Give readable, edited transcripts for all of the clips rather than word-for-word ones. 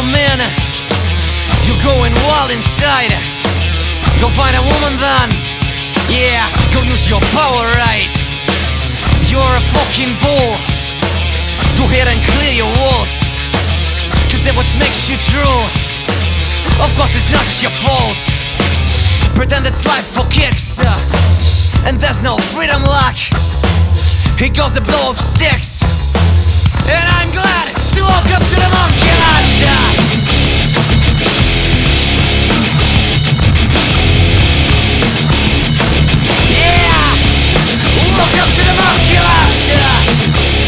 a man, you're going wild inside. Go find a woman then, yeah, go use your power, right? You're a fucking bull. Go ahead and clear your walls, cause that's what makes you true. Of course it's not your fault. Pretend it's life for kicks, and there's no freedom luck. Here goes the blow of sticks, and I'm glad to welcome to the monkey land. Yeah, welcome to the monkey land.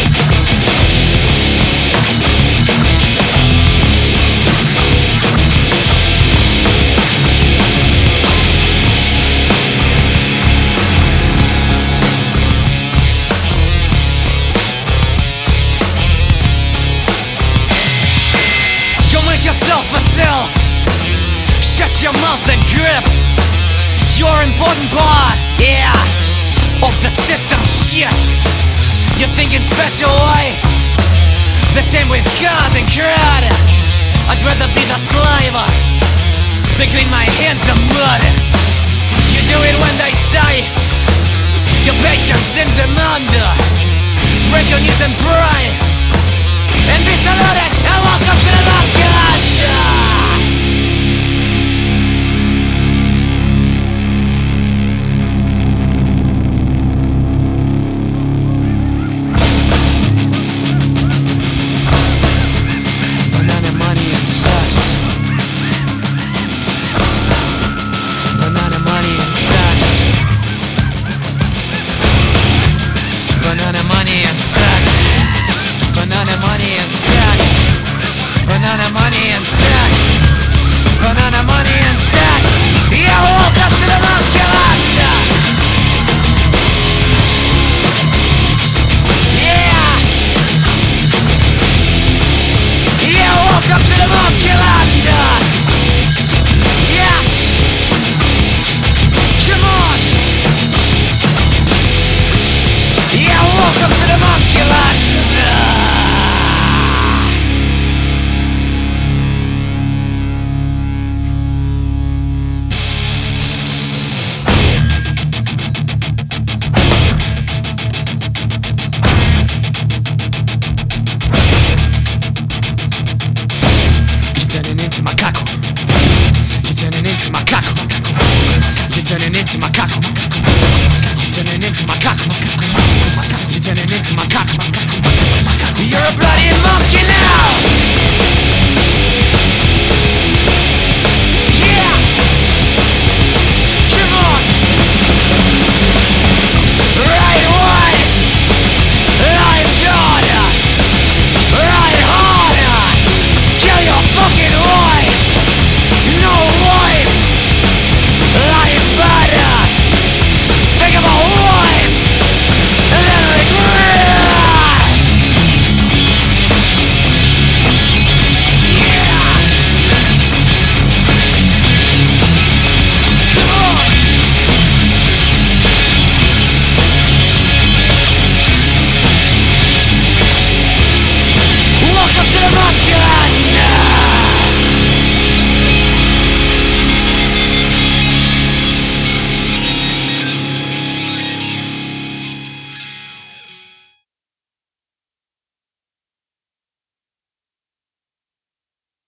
Yourself a cell. Shut your mouth and grip your important part, yeah, of the system shit. You're thinking special, why? The same with cars and crowd. I'd rather be the slave than clean my hands of mud. You do it when they say your patience in demand. Break your knees and pray and be saluted and welcome to the monkey land.